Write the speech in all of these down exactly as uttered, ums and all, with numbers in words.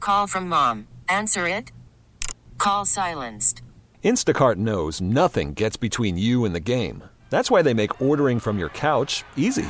Call from mom. Answer it. Call silenced. Instacart knows nothing gets between you and the game. That's why they make ordering from your couch easy.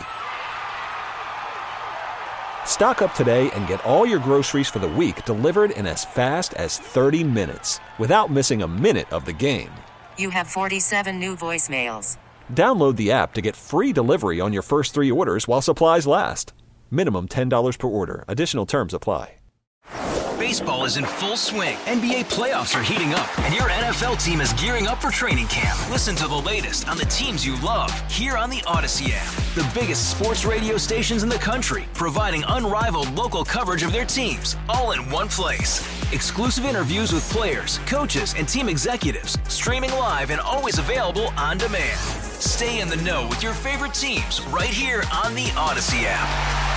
Stock up today and get all your groceries for the week delivered in as fast as thirty minutes without missing a minute of the game. You have forty-seven new voicemails. Download the app to get free delivery on your first three orders while supplies last. Minimum ten dollars per order. Additional terms apply. Baseball is in full swing. N B A playoffs are heating up, and your N F L team is gearing up for training camp. Listen to the latest on the teams you love here on the Odyssey app. The biggest sports radio stations in the country, providing unrivaled local coverage of their teams, all in one place. Exclusive interviews with players, coaches, and team executives, streaming live and always available on demand. Stay in the know with your favorite teams right here on the Odyssey app.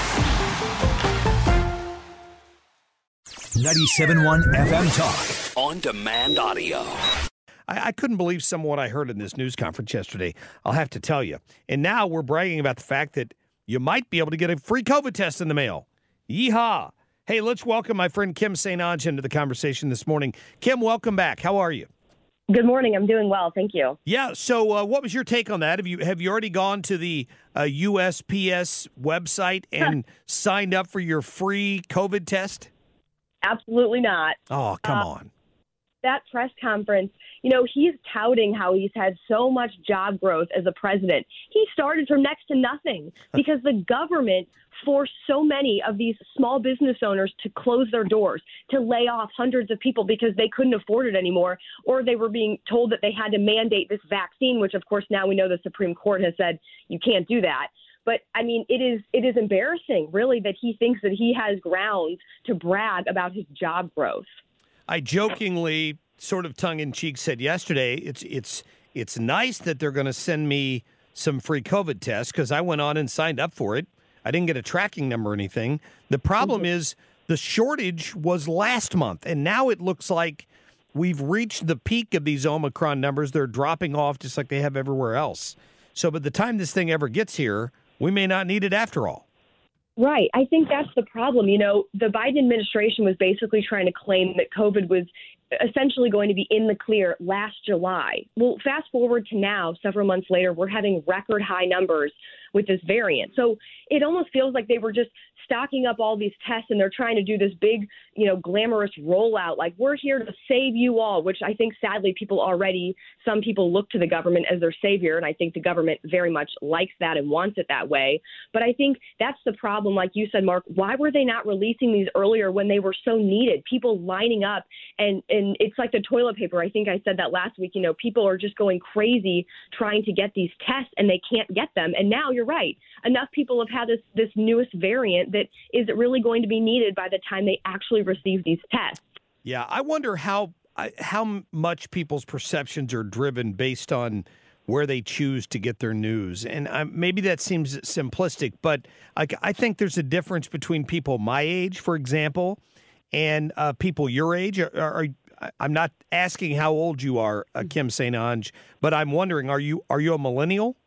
ninety-seven point one F M Talk. On demand audio. I, I couldn't believe some of what I heard in this news conference yesterday. I'll have to tell you. And now we're bragging about the fact that you might be able to get a free COVID test in the mail. Yeehaw. Hey, let's welcome my friend Kim Saint Onge into the conversation this morning. Kim, welcome back. How are you? Good morning. I'm doing well. Thank you. Yeah. So uh, what was your take on that? Have you have you already gone to the uh, U S P S website and signed up for your free COVID test? Absolutely not. Oh, come uh, on. That press conference, you know, he's touting how he's had so much job growth as a president. He started from next to nothing because the government forced so many of these small business owners to close their doors, to lay off hundreds of people because they couldn't afford it anymore, or they were being told that they had to mandate this vaccine, which, of course, now we know the Supreme Court has said you can't do that. But, I mean, it is it is embarrassing, really, that he thinks that he has grounds to brag about his job growth. I jokingly, sort of tongue-in-cheek, said yesterday, it's it's it's nice that they're going to send me some free COVID tests because I went on and signed up for it. I didn't get a tracking number or anything. The problem mm-hmm. is the shortage was last month, and now it looks like we've reached the peak of these Omicron numbers. They're dropping off just like they have everywhere else. So by the time this thing ever gets here, we may not need it after all. Right. I think that's the problem. You know, the Biden administration was basically trying to claim that COVID was essentially going to be in the clear last July. Well, fast forward to now, several months later, we're having record high numbers with this variant. So it almost feels like they were just stocking up all these tests and they're trying to do this big, you know, glamorous rollout. Like, we're here to save you all, which I think sadly people already, some people look to the government as their savior. And I think the government very much likes that and wants it that way. But I think that's the problem. Like you said, Mark, why were they not releasing these earlier when they were so needed? People lining up and, and it's like the toilet paper. I think I said that last week. You know, people are just going crazy trying to get these tests and they can't get them. And now you're right. Enough people have had this, this newest variant that is really going to be needed by the time they actually receive these tests. Yeah, I wonder how how much people's perceptions are driven based on where they choose to get their news. And uh, maybe that seems simplistic, but I, I think there's a difference between people my age, for example, and uh, people your age. Are, are, I'm not asking how old you are, uh, Kim Saint Onge, but I'm wondering, are you are you a millennial?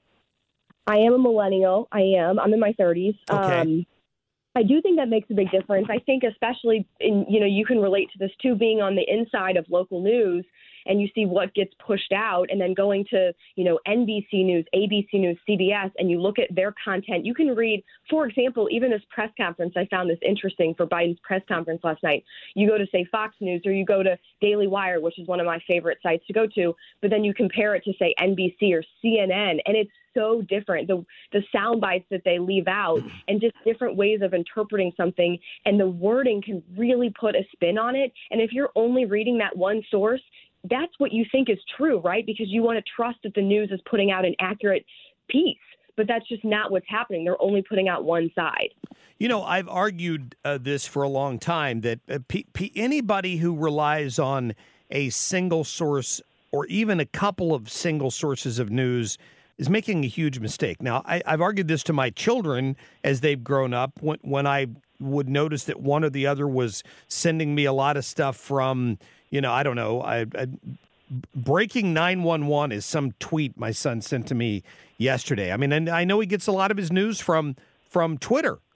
I am a millennial. I am. I'm in my thirties. Okay. Um, I do think that makes a big difference. I think especially in, you know, you can relate to this too, being on the inside of local news and you see what gets pushed out and then going to, you know, N B C News, A B C News, C B S, and you look at their content. You can read, for example, even this press conference. I found this interesting for Biden's press conference last night. You go to, say, Fox News or you go to Daily Wire, which is one of my favorite sites to go to, but then you compare it to, say, N B C or C N N, and it's so different. The the sound bites that they leave out and just different ways of interpreting something, and the wording can really put a spin on it. And if you're only reading that one source, that's what you think is true, right? Because you want to trust that the news is putting out an accurate piece. But that's just not what's happening. They're only putting out one side. You know, I've argued uh, this for a long time, that uh, p- p- anybody who relies on a single source or even a couple of single sources of news is making a huge mistake. Now, I, I've argued this to my children as they've grown up when, when I would notice that one or the other was sending me a lot of stuff from, you know, I don't know, I, I, breaking nine one one is some tweet my son sent to me yesterday. I mean, and I know he gets a lot of his news from from Twitter.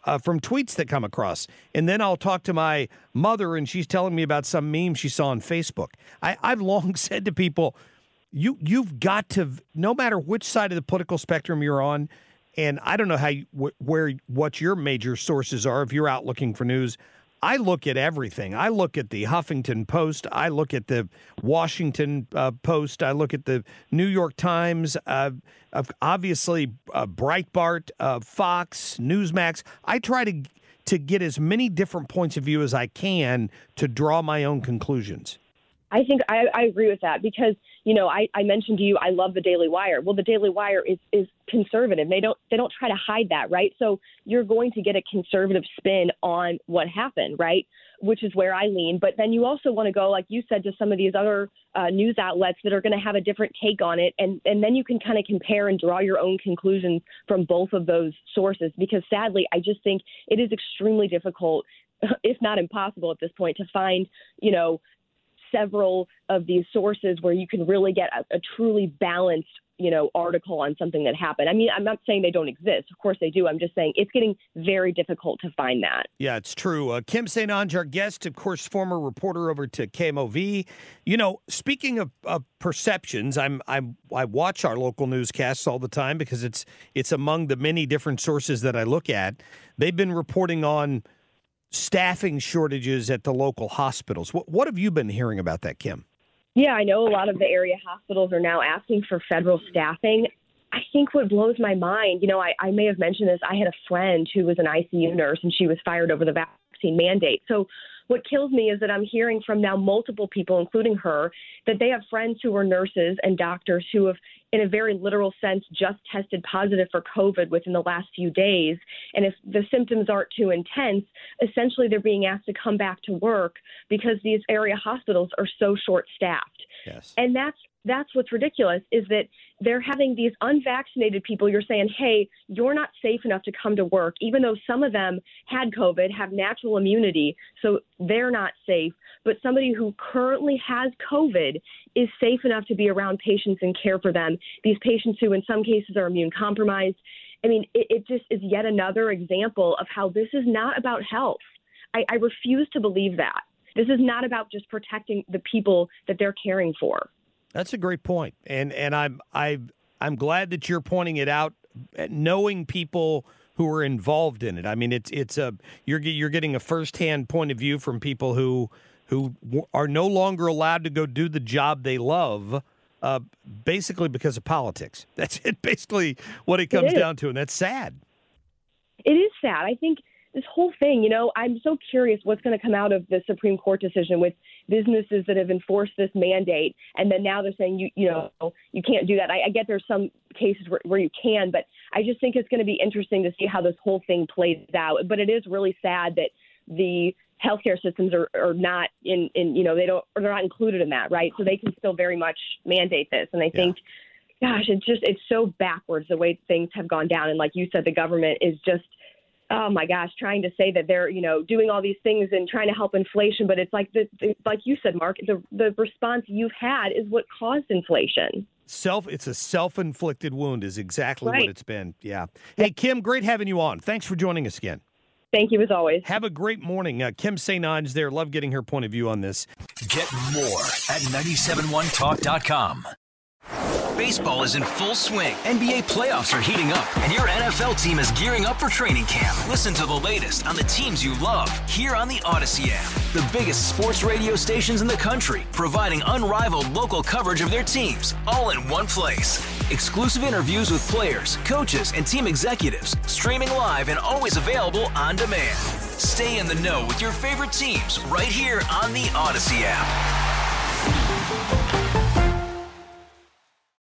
uh, from tweets that come across. And then I'll talk to my mother, and she's telling me about some meme she saw on Facebook. I, I've long said to people, you, you've got to, no matter which side of the political spectrum you're on, and I don't know how you, wh- where what your major sources are if you're out looking for news. I look at everything. I look at the Huffington Post. I look at the Washington uh, Post. I look at the New York Times. Uh, obviously, uh, Breitbart, uh, Fox, Newsmax. I try to to get as many different points of view as I can to draw my own conclusions. I think I, I agree with that because, you know, I, I mentioned to you, I love the Daily Wire. Well, the Daily Wire is, is conservative. They don't they don't try to hide that, right? So you're going to get a conservative spin on what happened, right? Which is where I lean. But then you also want to go, like you said, to some of these other uh, news outlets that are going to have a different take on it. And, and then you can kind of compare and draw your own conclusions from both of those sources. Because sadly, I just think it is extremely difficult, if not impossible at this point, to find, you know, several of these sources where you can really get a, a truly balanced, you know, article on something that happened. I mean, I'm not saying they don't exist. Of course they do. I'm just saying it's getting very difficult to find that. Yeah, it's true. Uh, Kim Saint Onge, our guest, of course, former reporter over to K M O V. You know, speaking of, of perceptions, I'm I'm I watch our local newscasts all the time because it's it's among the many different sources that I look at. They've been reporting on staffing shortages at the local hospitals. What, what have you been hearing about that, Kim? Yeah, I know a lot of the area hospitals are now asking for federal staffing. I think what blows my mind, you know, I, I may have mentioned this. I had a friend who was an I C U nurse, and she was fired over the vaccine mandate. So what kills me is that I'm hearing from now multiple people, including her, that they have friends who are nurses and doctors who have, in a very literal sense, just tested positive for COVID within the last few days. And if the symptoms aren't too intense, essentially they're being asked to come back to work because these area hospitals are so short-staffed. Yes. And that's that's what's ridiculous, is that they're having these unvaccinated people. You're saying, hey, you're not safe enough to come to work, even though some of them had COVID, have natural immunity, so they're not safe. But somebody who currently has COVID is safe enough to be around patients and care for them. These patients who in some cases are immune compromised. I mean, it, it just is yet another example of how this is not about health. I, I refuse to believe that. This is not about just protecting the people that they're caring for. That's a great point, and and I'm I I'm glad that you're pointing it out, knowing people who are involved in it. I mean, it's it's a you're you're getting a firsthand point of view from people who who are no longer allowed to go do the job they love, uh, basically because of politics. That's it, basically what it comes it down to, and that's sad. It is sad. I think this whole thing, you know, I'm so curious what's going to come out of the Supreme Court decision with businesses that have enforced this mandate. And then now they're saying, you you know, you can't do that. I, I get there's some cases where, where you can, but I just think it's going to be interesting to see how this whole thing plays out. But it is really sad that the healthcare systems are, are not in, in, you know, they don't, or they're not included in that, right? So they can still very much mandate this. And I think, yeah. gosh, it's just, it's so backwards the way things have gone down. And like you said, the government is just, oh my gosh, trying to say that they're, you know, doing all these things and trying to help inflation. But it's like, the, the, like you said, Mark, the, the response you've had is what caused inflation. Self, it's a self-inflicted wound is exactly right. what it's been. Yeah. Hey, Kim, great having you on. Thanks for joining us again. Thank you, as always. Have a great morning. Uh, Kim Saint Onge there. Love getting her point of view on this. Get more at nine seven one talk dot com. Baseball is in full swing. N B A playoffs are heating up, and your N F L team is gearing up for training camp. Listen to the latest on the teams you love here on the Odyssey app. The biggest sports radio stations in the country, providing unrivaled local coverage of their teams, all in one place. Exclusive interviews with players, coaches, and team executives, streaming live and always available on demand. Stay in the know with your favorite teams right here on the Odyssey app.